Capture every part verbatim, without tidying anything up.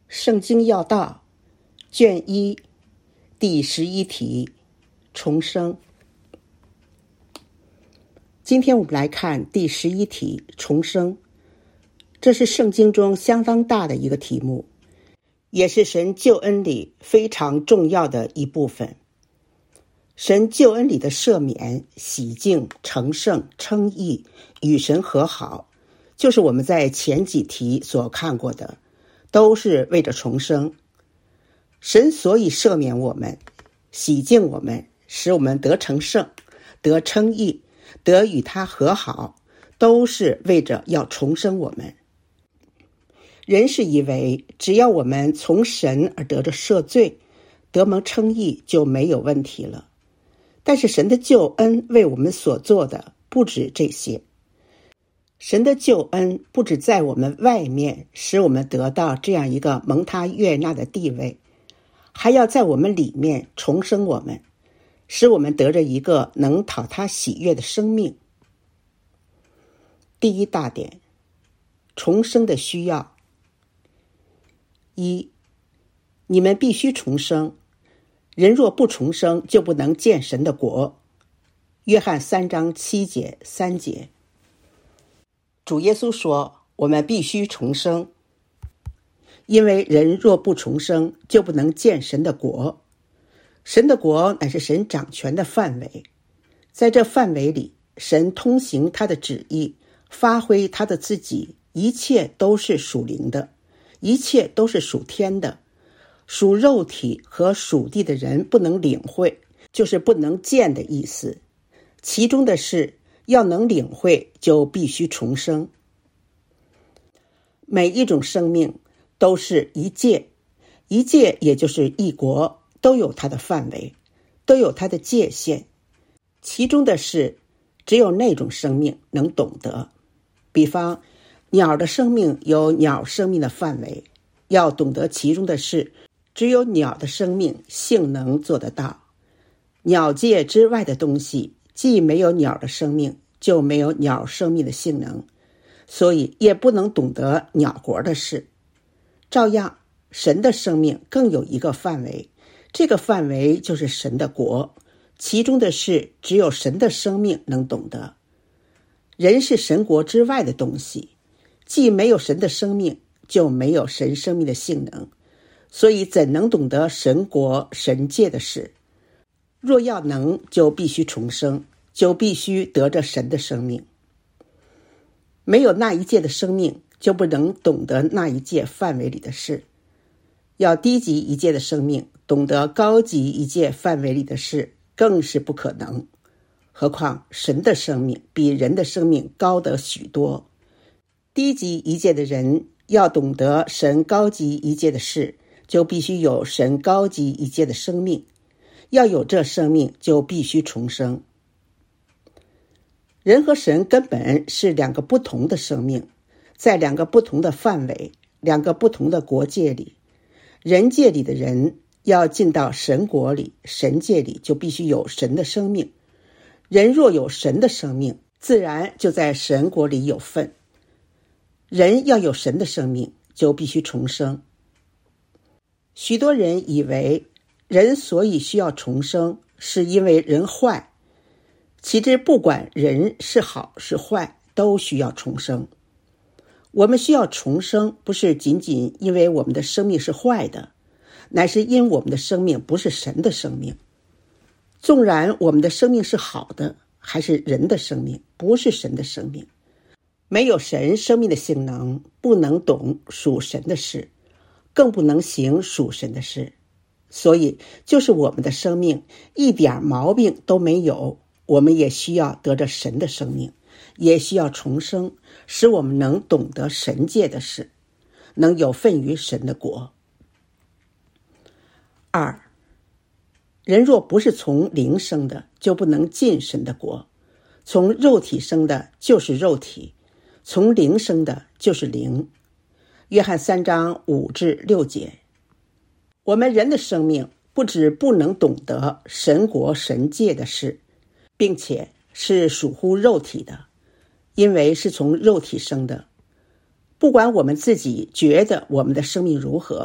圣经要道卷一第十一题，重生。今天我们来看第十一题，重生。这是圣经中相当大的一个题目，也是神救恩里非常重要的一部分。神救恩里的赦免、洗净、成圣、称义、与神和好，就是我们在前几题所看过的，都是为着重生。神所以赦免我们、洗净我们，使我们得成圣、得称义、得与他和好，都是为着要重生我们。人是以为只要我们从神而得着赦罪、得蒙称义，就没有问题了。但是神的救恩为我们所做的不止这些。神的救恩不止在我们外面使我们得到这样一个蒙他悦纳的地位，还要在我们里面重生我们，使我们得着一个能讨他喜悦的生命。第一大点，重生的需要。一，你们必须重生，人若不重生，就不能见神的国。约翰三章七节三节。主耶稣说，我们必须重生，因为人若不重生，就不能见神的国。神的国乃是神掌权的范围，在这范围里，神通行他的旨意，发挥他的自己，一切都是属灵的，一切都是属天的。属肉体和属地的人不能领会，就是不能见的意思。其中的事要能领会，就必须重生。每一种生命都是一界，一界也就是一国，都有它的范围，都有它的界限。其中的事只有那种生命能懂得。比方鸟的生命有鸟生命的范围，要懂得其中的事，只有鸟的生命性能做得到。鸟界之外的东西，既没有鸟的生命，就没有鸟生命的性能，所以也不能懂得鸟国的事。照样，神的生命更有一个范围，这个范围就是神的国，其中的事只有神的生命能懂得。人是神国之外的东西，既没有神的生命，就没有神生命的性能，所以怎能懂得神国神界的事？若要能，就必须重生，就必须得着神的生命。没有那一界的生命，就不能懂得那一界范围里的事。要低级一界的生命懂得高级一界范围里的事，更是不可能。何况神的生命比人的生命高得许多。低级一界的人要懂得神高级一界的事，就必须有神高级一界的生命。要有这生命，就必须重生。人和神根本是两个不同的生命，在两个不同的范围，两个不同的国界里。人界里的人要进到神国里，神界里就必须有神的生命。人若有神的生命，自然就在神国里有份。人要有神的生命，就必须重生。许多人以为人所以需要重生，是因为人坏。其实不管人是好是坏，都需要重生。我们需要重生，不是仅仅因为我们的生命是坏的，乃是因我们的生命不是神的生命。纵然我们的生命是好的，还是人的生命，不是神的生命。没有神生命的性能，不能懂属神的事，更不能行属神的事。所以就是我们的生命一点毛病都没有，我们也需要得着神的生命，也需要重生，使我们能懂得神界的事，能有份于神的国。二，人若不是从灵生的，就不能进神的国。从肉体生的就是肉体，从灵生的就是灵。约翰三章五至六节。我们人的生命不只不能懂得神国神界的事，并且是属乎肉体的，因为是从肉体生的。不管我们自己觉得我们的生命如何，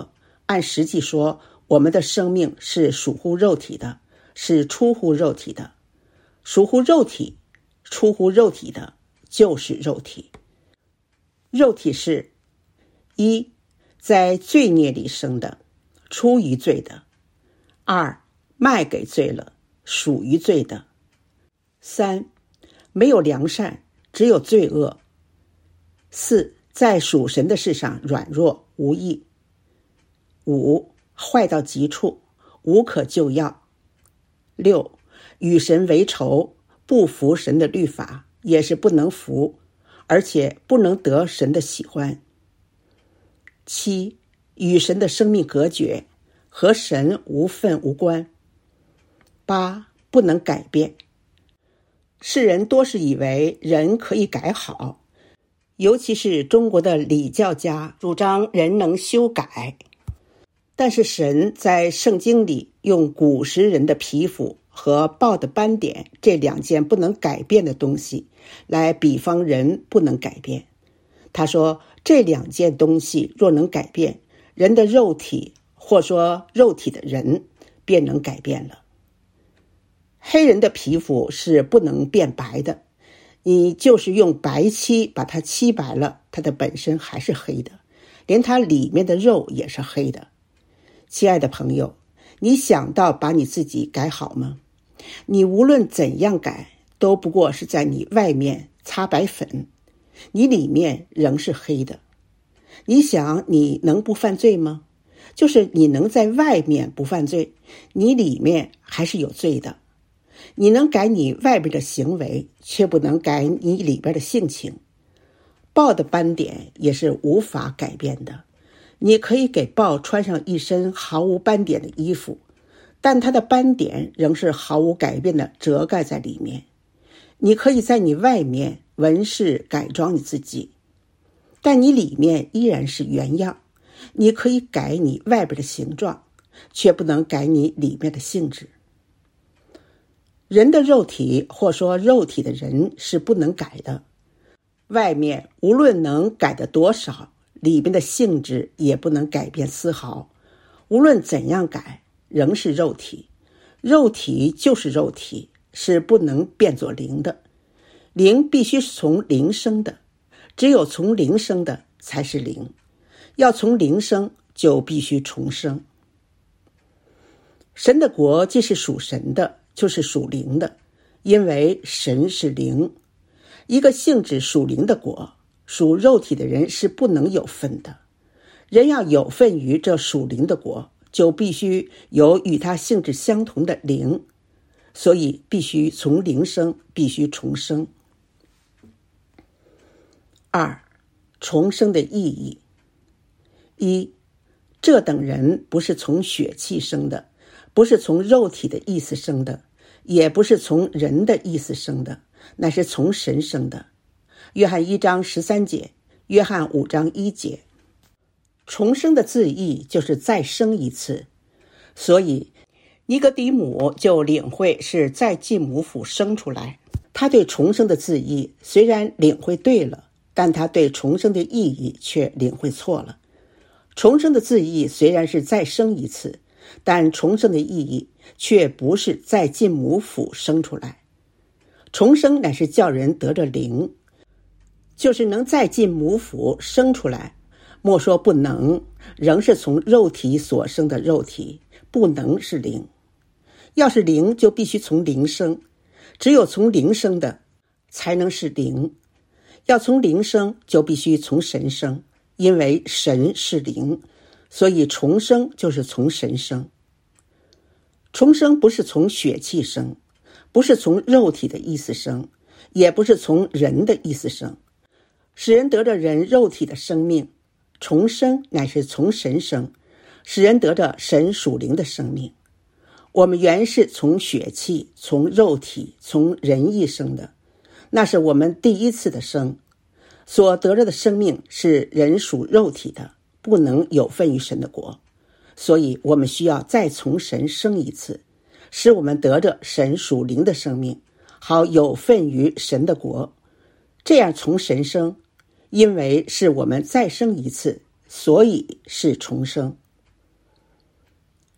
按实际说，我们的生命是属乎肉体的，是出乎肉体的。属乎肉体，出乎肉体的就是肉体。肉体是一，在罪孽里生的，出于罪的；二，卖给罪了，属于罪的；三，没有良善，只有罪恶；四，在属神的事上软弱无益；五，坏到极处，无可救药；六，与神为仇，不服神的律法，也是不能服，而且不能得神的喜欢；七，与神的生命隔绝，和神无分无关；八，不能改变。世人多是以为人可以改好，尤其是中国的礼教家主张人能修改，但是神在圣经里用古时人的皮肤和豹的斑点这两件不能改变的东西来比方人不能改变。他说这两件东西若能改变，人的肉体或说肉体的人便能改变了。黑人的皮肤是不能变白的，你就是用白漆把它漆白了，它的本身还是黑的，连它里面的肉也是黑的。亲爱的朋友，你想到把你自己改好吗？你无论怎样改，都不过是在你外面擦白粉，你里面仍是黑的。你想你能不犯罪吗？就是你能在外面不犯罪，你里面还是有罪的。你能改你外边的行为，却不能改你里边的性情。豹的斑点也是无法改变的。你可以给豹穿上一身毫无斑点的衣服，但它的斑点仍是毫无改变的遮盖在里面。你可以在你外面纹饰改装你自己，但你里面依然是原样。你可以改你外边的形状，却不能改你里面的性质。人的肉体或说肉体的人是不能改的，外面无论能改的多少，里面的性质也不能改变丝毫。无论怎样改，仍是肉体。肉体就是肉体，是不能变作灵的。灵必须是从灵生的，只有从灵生的才是灵。要从灵生，就必须重生。神的国既是属神的，就是属灵的，因为神是灵。一个性质属灵的国，属肉体的人是不能有份的。人要有份于这属灵的国，就必须有与他性质相同的灵，所以必须从灵生，必须重生。二，重生的意义。一，这等人不是从血气生的，不是从肉体的意思生的，也不是从人的意思生的，乃是从神生的。约翰一章十三节，约翰五章一节。重生的字义就是再生一次，所以尼哥底母就领会是再进母腹生出来。他对重生的字义虽然领会对了，但他对重生的意义却领会错了。重生的字义虽然是再生一次，但重生的意义却不是再进母腹生出来。重生乃是叫人得着灵，就是能再进母腹生出来。莫说不能，仍是从肉体所生的肉体，不能是灵。要是灵，就必须从灵生，只有从灵生的才能是灵。要从灵生，就必须从神生，因为神是灵，所以重生就是从神生。重生不是从血气生，不是从肉体的意思生，也不是从人的意思生，使人得着人肉体的生命。重生乃是从神生，使人得着神属灵的生命。我们原是从血气、从肉体、从人意生的，那是我们第一次的生。所得着的生命是人属肉体的，不能有份于神的国，所以我们需要再从神生一次，使我们得着神属灵的生命，好有份于神的国。这样从神生，因为是我们再生一次，所以是重生。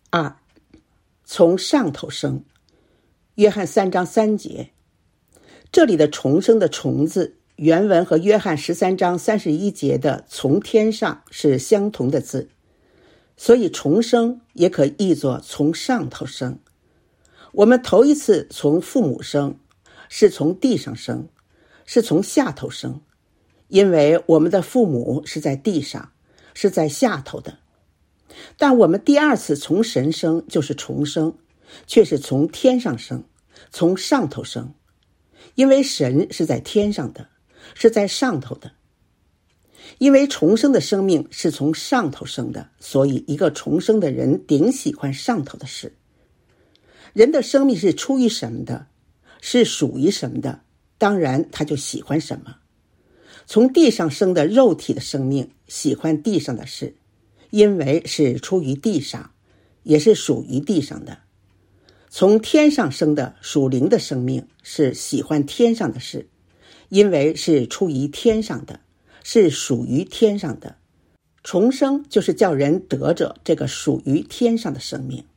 二，从上头生。约翰三章三节，这里的重生的虫字，原文和约翰十三章三十一节的从天上是相同的字，所以重生也可译作从上头生。我们头一次从父母生，是从地上生，是从下头生，因为我们的父母是在地上，是在下头的。但我们第二次从神生，就是重生，却是从天上生，从上头生，因为神是在天上的，是在上头的。因为重生的生命是从上头生的，所以一个重生的人顶喜欢上头的事。人的生命是出于什么的，是属于什么的，当然他就喜欢什么。从地上生的肉体的生命喜欢地上的事，因为是出于地上，也是属于地上的。从天上生的属灵的生命是喜欢天上的事，因为是出于天上的，是属于天上的。重生就是叫人得着这个属于天上的生命。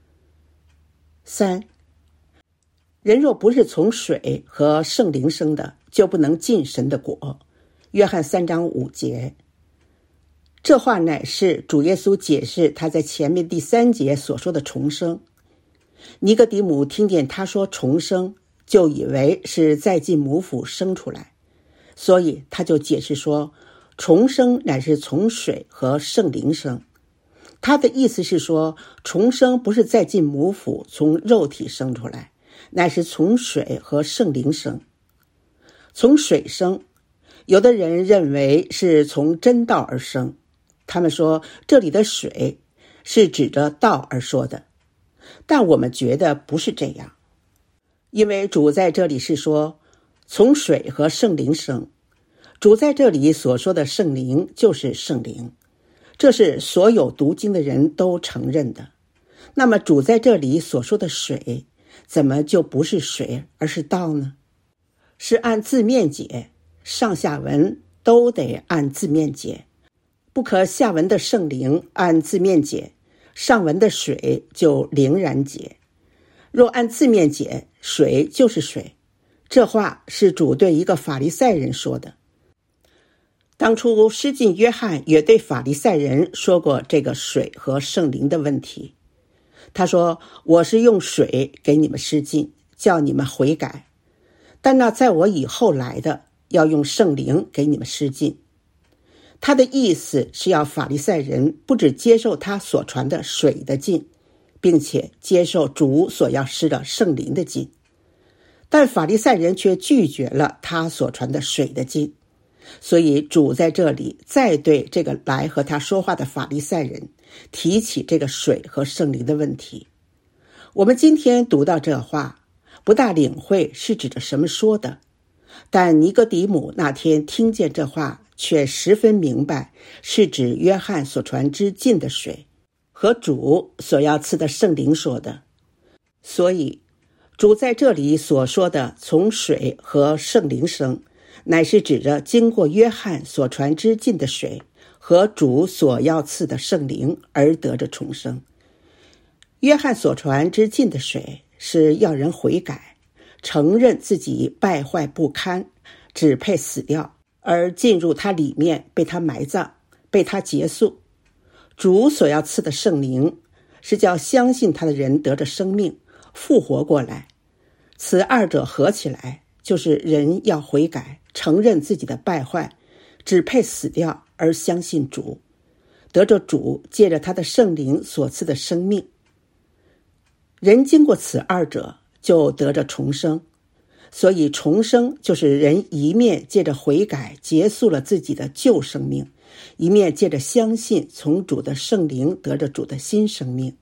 三，人若不是从水和圣灵生的，就不能进神的国。约翰三章五节。这话乃是主耶稣解释他在前面第三节所说的重生。尼哥底母听见他说重生，就以为是再进母腹生出来，所以他就解释说，重生乃是从水和圣灵生。他的意思是说，重生不是再进母腹从肉体生出来，乃是从水和圣灵生。从水生，有的人认为是从真道而生，他们说这里的水是指着道而说的，但我们觉得不是这样。因为主在这里是说从水和圣灵生，主在这里所说的圣灵就是圣灵，这是所有读经的人都承认的。那么主在这里所说的水，怎么就不是水而是道呢？是按字面解，上下文都得按字面解，不可下文的圣灵按字面解，上文的水就灵然解。若按字面解，水就是水。这话是主对一个法利赛人说的。当初施浸约翰也对法利赛人说过这个水和圣灵的问题。他说，我是用水给你们施浸，叫你们悔改，但那在我以后来的，要用圣灵给你们施浸。他的意思是要法利赛人不只接受他所传的水的浸，并且接受主所要施的圣灵的浸。但法利赛人却拒绝了他所传的水的浸，所以主在这里再对这个来和他说话的法利赛人提起这个水和圣灵的问题。我们今天读到这话，不大领会是指着什么说的，但尼哥底母那天听见这话，却十分明白是指约翰所传之浸的水和主所要赐的圣灵说的。所以主在这里所说的从水和圣灵生，乃是指着经过约翰所传之浸的水和主所要赐的圣灵而得着重生。约翰所传之浸的水是要人悔改，承认自己败坏不堪，只配死掉，而进入他里面，被他埋葬，被他结束。主所要赐的圣灵是叫相信他的人得着生命，复活过来。此二者合起来，就是人要悔改，承认自己的败坏，只配死掉，而相信主，得着主借着他的圣灵所赐的生命。人经过此二者，就得着重生。所以重生就是人一面借着悔改结束了自己的旧生命，一面借着相信从主的圣灵得着主的新生命。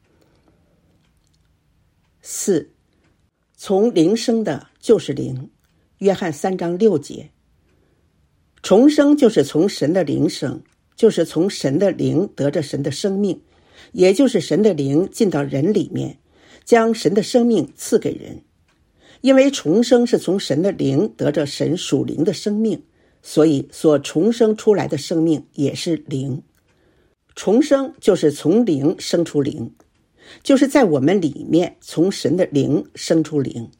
四，从灵生的就是灵。约翰三章六节。重生就是从神的灵生，就是从神的灵得着神的生命，也就是神的灵进到人里面，将神的生命赐给人。因为重生是从神的灵得着神属灵的生命，所以所重生出来的生命也是灵。重生就是从灵生出灵。 就是在我们里面从神的灵生出灵。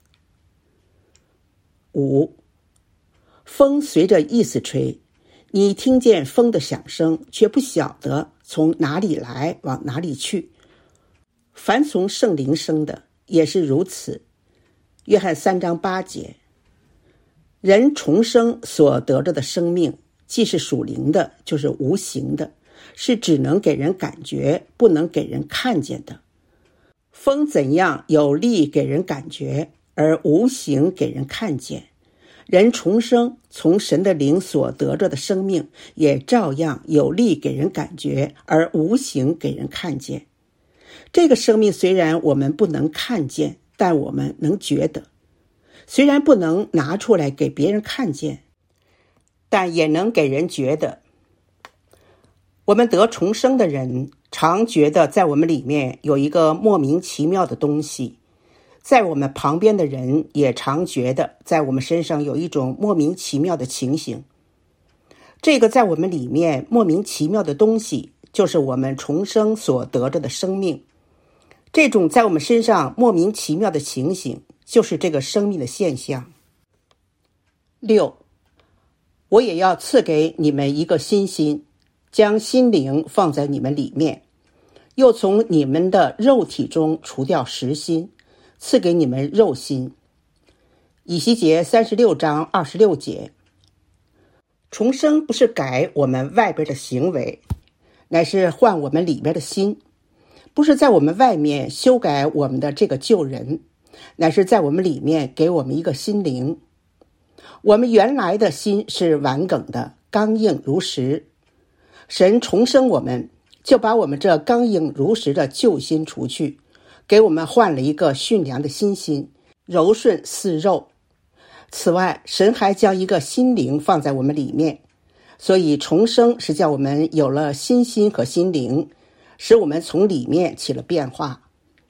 五，风随着意思吹，你听见风的响声，却不晓得从哪里来，往哪里去。凡从圣灵生的，也是如此。约翰三章八节，人重生所得着的生命，既是属灵的，就是无形的，是只能给人感觉，不能给人看见的。风怎样有力给人感觉，而无形给人看见，人重生从神的灵所得着的生命，也照样有力给人感觉，而无形给人看见。这个生命虽然我们不能看见，但我们能觉得；虽然不能拿出来给别人看见，但也能给人觉得。我们得重生的人常觉得在我们里面有一个莫名其妙的东西，在我们旁边的人也常觉得在我们身上有一种莫名其妙的情形。这个在我们里面莫名其妙的东西，就是我们重生所得着的生命。这种在我们身上莫名其妙的情形，就是这个生命的现象。六，我也要赐给你们一个新心，将心灵放在你们里面，又从你们的肉体中除掉实心，赐给你们肉心。以西结三十六章二十六节。重生不是改我们外边的行为，乃是换我们里边的心，不是在我们外面修改我们的这个旧人，乃是在我们里面给我们一个心灵。我们原来的心是顽梗的，刚硬如石，神重生我们，就把我们这刚硬如石的旧心除去，给我们换了一个驯良的新心，柔顺似肉。此外，神还将一个心灵放在我们里面，所以重生是叫我们有了新心和心灵，使我们从里面起了变化。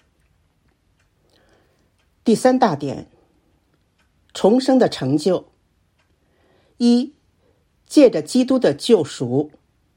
第三大点，重生的成就。一，借着基督的救赎。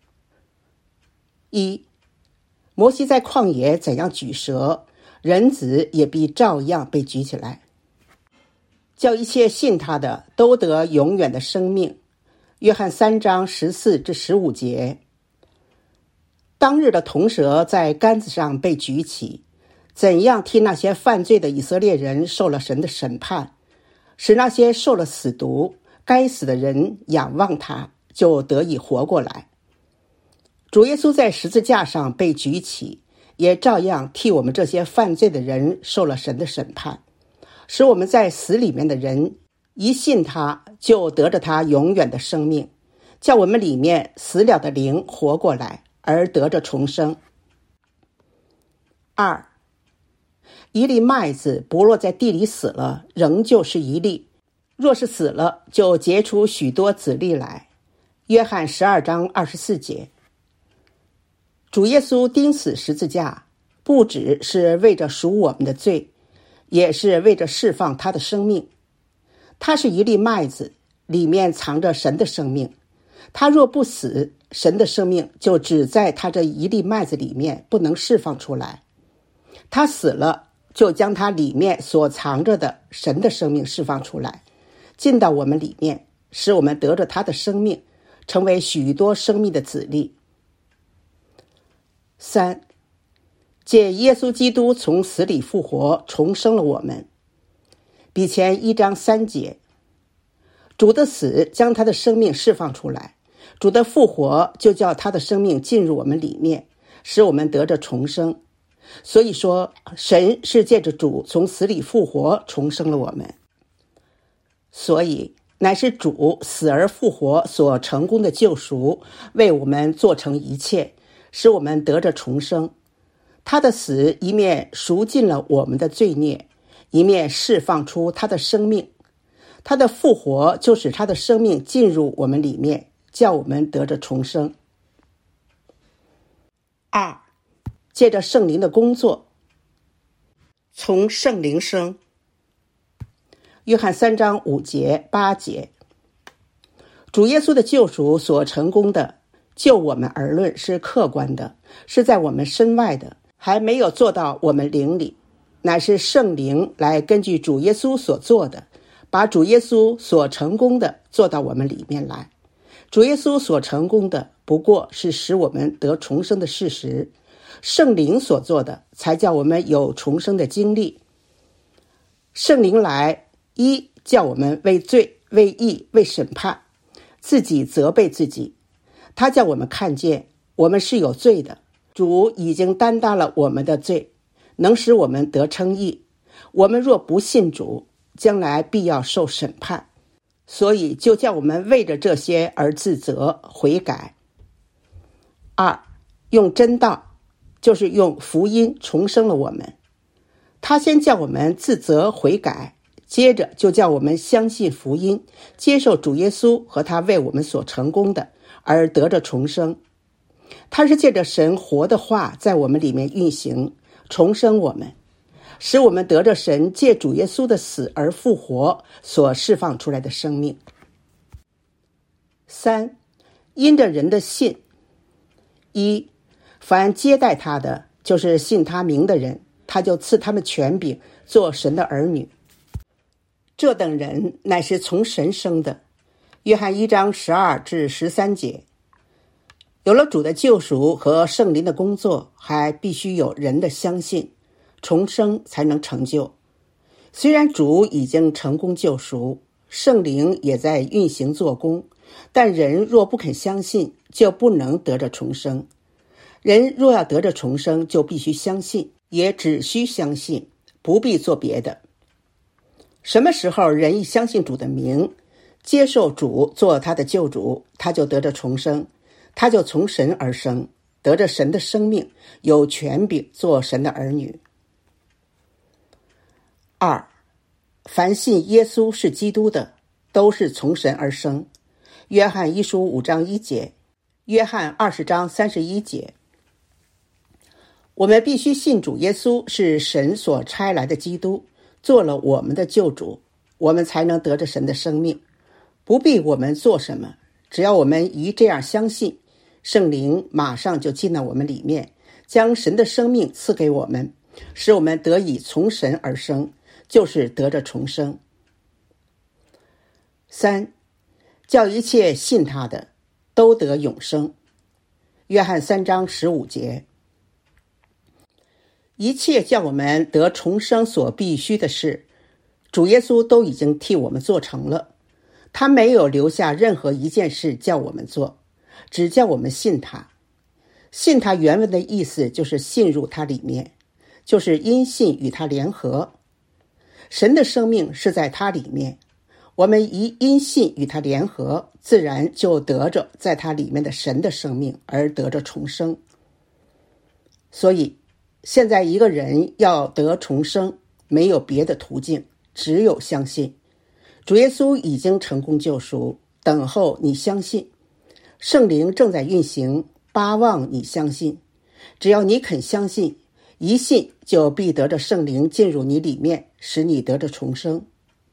一，摩西在旷野怎样举蛇，人子也必照样被举起来，叫一切信他的都得永远的生命。约翰三章十四至十五节。当日的铜蛇在杆子上被举起，怎样替那些犯罪的以色列人受了神的审判，使那些受了死毒该死的人仰望他，就得以活过来。主耶稣在十字架上被举起，也照样替我们这些犯罪的人受了神的审判，使我们在死里面的人一信他，就得着他永远的生命，叫我们里面死了的灵活过来，而得着重生。二，一粒麦子不落在地里死了，仍旧是一粒，若是死了，就结出许多子粒来。约翰十二章二十四节。主耶稣钉死十字架，不只是为着赎我们的罪，也是为着释放他的生命。他是一粒麦子，里面藏着神的生命。他若不死，神的生命就只在他这一粒麦子里面，不能释放出来。他死了，就将他里面所藏着的神的生命释放出来，进到我们里面，使我们得着他的生命，成为许多生命的子粒。三，借耶稣基督从死里复活，重生了我们。比前一章三节。主的死将他的生命释放出来，主的复活就叫他的生命进入我们里面，使我们得着重生。所以说，神是借着主从死里复活重生了我们。所以乃是主死而复活所成功的救赎，为我们做成一切，使我们得着重生。他的死一面赎尽了我们的罪孽，一面释放出他的生命。他的复活就使他的生命进入我们里面，叫我们得着重生。二，借着圣灵的工作。从圣灵生。约翰三章五节八节。主耶稣的救赎所成功的，就我们而论是客观的，是在我们身外的， 还没有做到我们灵里，乃是圣灵来根据主耶稣所做的，把主耶稣所成功的做到我们里面来。主耶稣所成功的不过是使我们得重生的事实，圣灵所做的才叫我们有重生的经历。圣灵来，一叫我们为罪、为义、为审判，自己责备自己。他叫我们看见我们是有罪的，主已经担当了我们的罪，能使我们得称义。我们若不信主，将来必要受审判，所以就叫我们为着这些而自责悔改。二，用真道，就是用福音重生了我们。他先叫我们自责悔改，接着就叫我们相信福音，接受主耶稣和他为我们所成功的，而得着重生。他是借着神活的话在我们里面运行，重生我们，使我们得着神借主耶稣的死而复活所释放出来的生命。三，因着人的信。一，凡接待他的，就是信他名的人，他就赐他们权柄做神的儿女。这等人乃是从神生的。约翰一章十二至十三节。有了主的救赎和圣灵的工作，还必须有人的相信，重生才能成就。虽然主已经成功救赎，圣灵也在运行做工，但人若不肯相信，就不能得着重生。人若要得着重生，就必须相信，也只需相信，不必做别的。什么时候人一相信主的名，接受主做他的救主，他就得着重生，他就从神而生，得着神的生命，有权柄做神的儿女。二，凡信耶稣是基督的，都是从神而生。约翰一书五章一节，约翰二十章三十一节。我们必须信主耶稣是神所差来的基督，做了我们的救主，我们才能得着神的生命。不必我们做什么，只要我们一这样相信，圣灵马上就进到我们里面，将神的生命赐给我们，使我们得以从神而生，就是得着重生。三，叫一切信他的都得永生。约翰三章十五节。一切叫我们得重生所必须的事，主耶稣都已经替我们做成了。他没有留下任何一件事叫我们做，只叫我们信他。信他原文的意思就是信入他里面，就是因信与他联合。神的生命是在他里面，我们一因信与他联合，自然就得着在他里面的神的生命，而得着重生。所以现在一个人要得重生，没有别的途径，只有相信。主耶稣已经成功救赎，等候你相信。圣灵正在运行，巴望你相信。只要你肯相信，一信就必得着圣灵进入你里面，使你得着重生。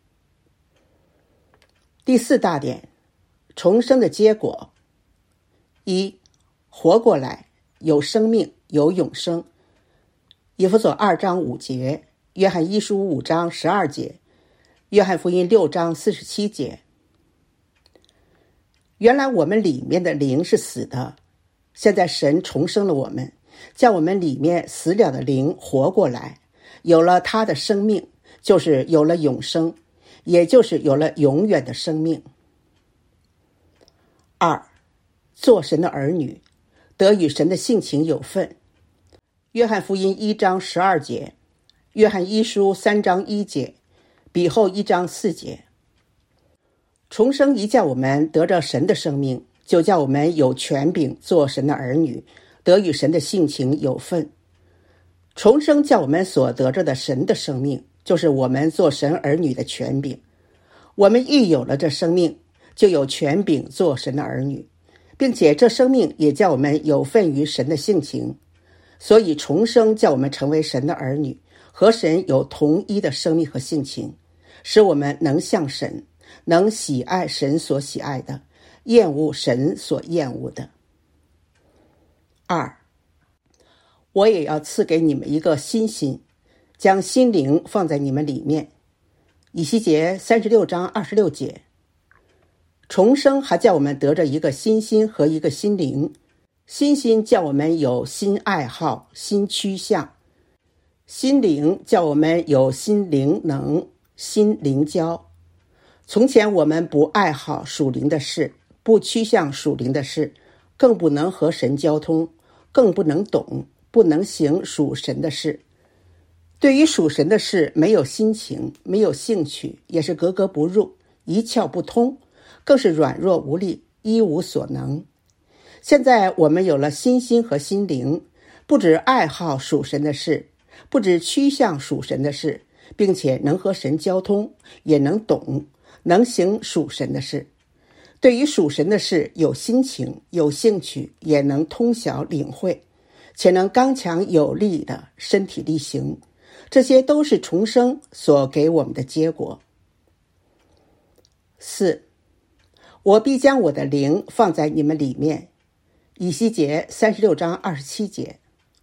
第四大点，重生的结果。一，活过来，有生命，有永生。以弗所二章五节，约翰一书五章十二节，约翰福音六章四十七节。原来我们里面的灵是死的，现在神重生了我们，叫我们里面死了的灵活过来，有了他的生命，就是有了永生，也就是有了永远的生命。二，做神的儿女，得与神的性情有份。约翰福音一章十二节，约翰一书三章一节，彼后一章四节。重生一叫我们得着神的生命，就叫我们有权柄做神的儿女，得与神的性情有份。重生叫我们所得着的神的生命，就是我们做神儿女的权柄。我们一有了这生命，就有权柄做神的儿女，并且这生命也叫我们有份于神的性情。所以重生叫我们成为神的儿女，和神有同一的生命和性情，使我们能像神，能喜爱神所喜爱的，厌恶神所厌恶的。二， 我也要赐给你们一个新心，将心灵放在你们里面。以西结三十六章二十六节。重生还叫我们得着一个新心和一个新灵，新心叫我们有新爱好、新趋向，心灵叫我们有新灵能、新灵交。从前我们不爱好属灵的事，不趋向属灵的事，更不能和神交通，更不能懂，不能行属神的事。对于属神的事没有心情，没有兴趣，也是格格不入，一窍不通，更是软弱无力，一无所能。现在我们有了新心和心灵，不只爱好属神的事，不只趋向属神的事，并且能和神交通，也能懂，能行属神的事。对于属神的事有心情，有兴趣，也能通晓领会，且能刚强有力的身体力行。这些都是重生所给我们的结果。四，我必将我的灵放在你们里面。以西结三十六章二十七节。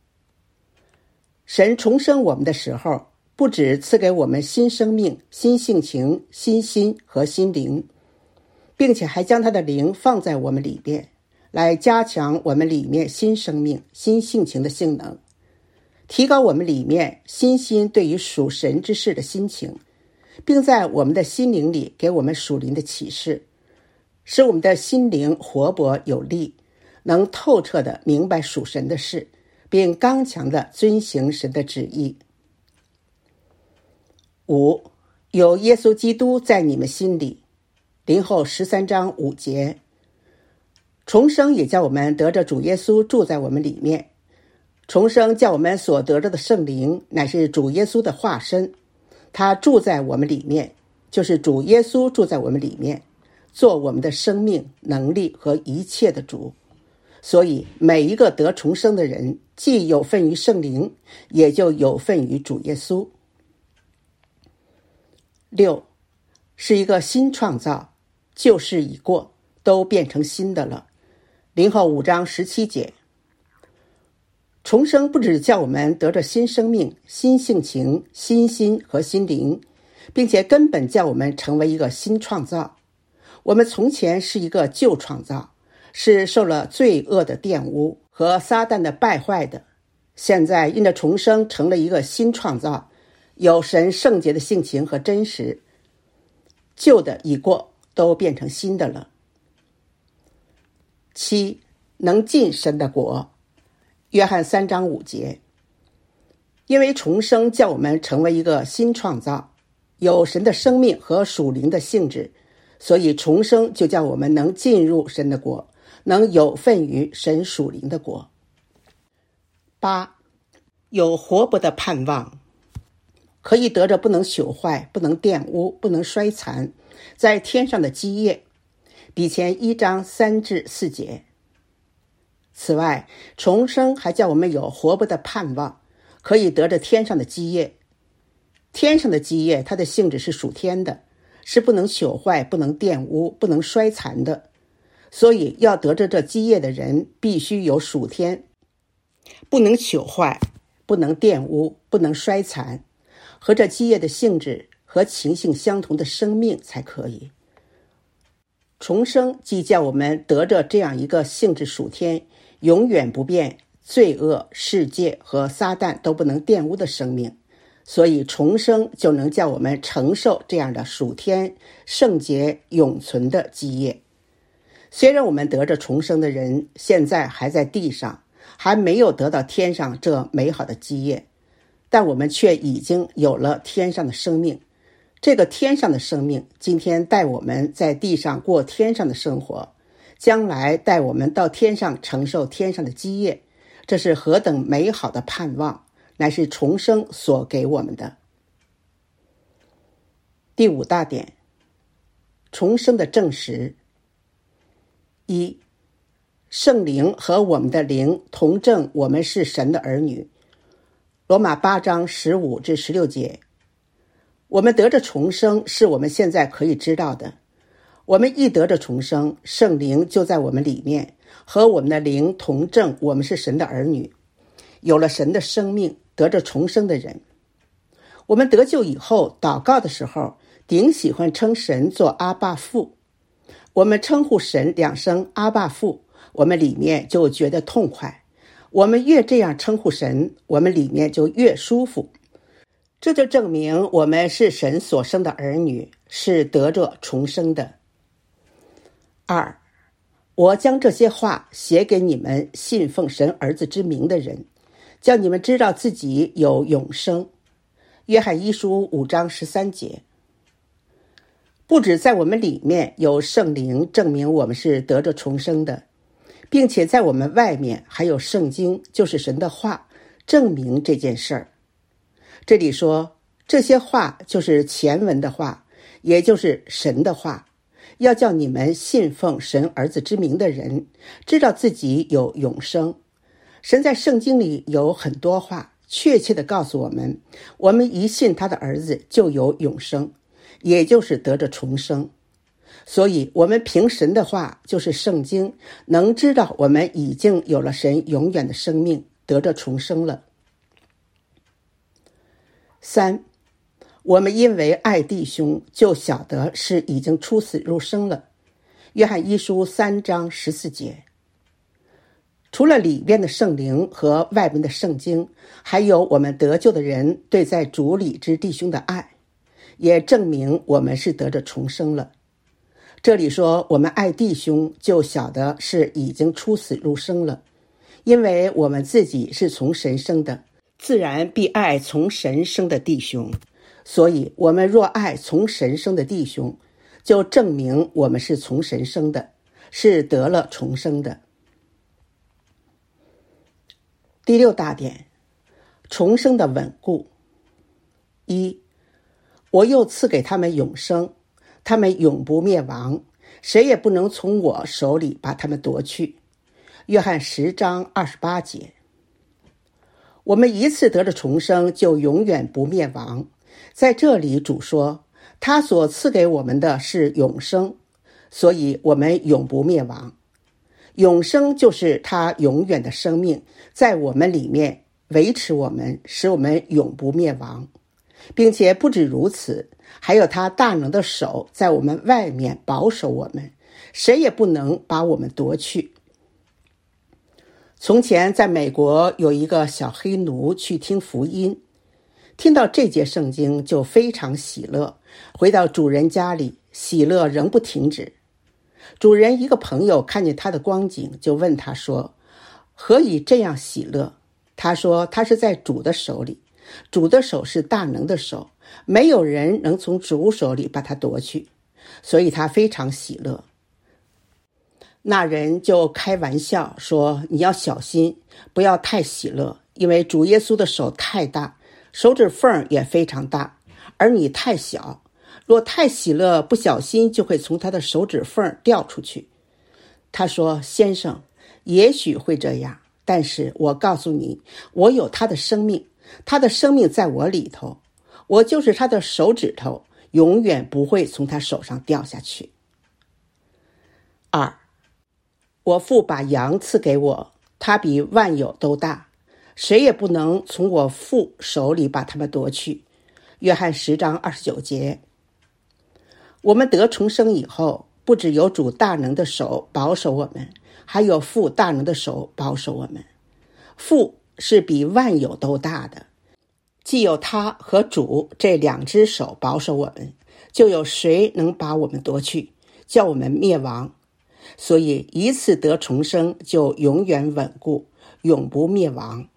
神重生我们的时候，不只赐给我们新生命、新性情、新心和心灵，并且还将他的灵放在我们里面，来加强我们里面新生命、新性情的性能，提高我们里面新心对于属神之事的心情，并在我们的心灵里给我们属灵的启示，使我们的心灵活泼有力，能透彻地明白属神的事，并刚强地遵行神的旨意。五，有耶稣基督在你们心里。林后十三章五节。重生也叫我们得着主耶稣住在我们里面。重生叫我们所得着的圣灵乃是主耶稣的化身，他住在我们里面，就是主耶稣住在我们里面，做我们的生命、能力和一切的主。所以每一个得重生的人，既有份于圣灵，也就有份于主耶稣。六，是一个新创造，旧事已过，都变成新的了。林后五章十七节。重生不只叫我们得着新生命、新性情、新心和新灵，并且根本叫我们成为一个新创造。我们从前是一个旧创造，是受了罪恶的玷污和撒旦的败坏的，现在因着重生成了一个新创造，有神圣洁的性情和真实，旧的已过，都变成新的了。七，能进神的国。约翰三章五节。因为重生叫我们成为一个新创造，有神的生命和属灵的性质，所以重生就叫我们能进入神的国，能有份于神属灵的国。八，有活泼的盼望，可以得着不能朽坏、不能玷污、不能衰残，在天上的基业。比前一章三至四节。此外，重生还叫我们有活泼的盼望，可以得着天上的基业。天上的基业，它的性质是属天的，是不能朽坏、不能玷污、不能衰残的。所以要得着这基业的人，必须有属天，不能朽坏、不能玷污、不能衰残，和这基业的性质和情性相同的生命才可以。重生即叫我们得着这样一个性质属天、永远不变、罪恶、世界和撒旦都不能玷污的生命，所以重生就能叫我们承受这样的属天、圣洁、永存的基业。虽然我们得着重生的人现在还在地上，还没有得到天上这美好的基业，但我们却已经有了天上的生命。这个天上的生命今天带我们在地上过天上的生活，将来带我们到天上承受天上的基业，这是何等美好的盼望，乃是重生所给我们的。第五大点，重生的证实。一，圣灵和我们的灵同证我们是神的儿女。罗马八章十五至十六节。我们得着重生是我们现在可以知道的。我们一得着重生，圣灵就在我们里面，和我们的灵同证我们是神的儿女。 有了神的生命，得着重生的人。我们得救以后，祷告的时候顶喜欢称神做阿爸父。我们称呼神两声阿爸父，我们里面就觉得痛快。我们越这样称呼神，我们里面就越舒服。这就证明我们是神所生的儿女，是得着重生的。二，我将这些话写给你们信奉神儿子之名的人，叫你们知道自己有永生。约翰一书五章十三节。不止在我们里面有圣灵证明我们是得着重生的，并且在我们外面还有圣经，就是神的话，证明这件事儿。这里说这些话就是前文的话，也就是神的话，要叫你们信奉神儿子之名的人知道自己有永生。神在圣经里有很多话确切地告诉我们，我们一信他的儿子就有永生，也就是得着重生。所以我们凭神的话，就是圣经，能知道我们已经有了神永远的生命，得着重生了。三，我们因为爱弟兄，就晓得是已经出死入生了。约翰一书三章十四节。除了里边的圣灵和外边的圣经，还有我们得救的人对在主里之弟兄的爱，也证明我们是得着重生了。这里说我们爱弟兄，就晓得是已经出死入生了，因为我们自己是从神生的，自然必爱从神生的弟兄。所以我们若爱从神生的弟兄，就证明我们是从神生的，是得了重生的。第六大点，重生的稳固。一，我又赐给他们永生，他们永不灭亡，谁也不能从我手里把他们夺去。约翰十章二十八节。我们一次得了重生，就永远不灭亡。在这里主说，他所赐给我们的是永生，所以我们永不灭亡。永生就是他永远的生命，在我们里面维持我们，使我们永不灭亡，并且不止如此，还有他大能的手在我们外面保守我们，谁也不能把我们夺去。从前在美国有一个小黑奴去听福音，听到这节圣经就非常喜乐，回到主人家里，喜乐仍不停止。主人一个朋友看见他的光景，就问他说，何以这样喜乐？他说他是在主的手里，主的手是大能的手，没有人能从主手里把他夺去，所以他非常喜乐。那人就开玩笑说，你要小心，不要太喜乐，因为主耶稣的手太大，手指缝也非常大，而你太小，若太喜乐，不小心就会从他的手指缝掉出去。他说，先生，也许会这样，但是我告诉你，我有他的生命，他的生命在我里头，我就是他的手指头，永远不会从他手上掉下去。二，我父把羊赐给我，他比万有都大，谁也不能从我父手里把他们夺去。约翰十章二十九节。我们得重生以后，不只有主大能的手保守我们，还有父大能的手保守我们。父是比万有都大的，既有他和主这两只手保守我们，就有谁能把我们夺去，叫我们灭亡。所以一次得重生就永远稳固，永不灭亡。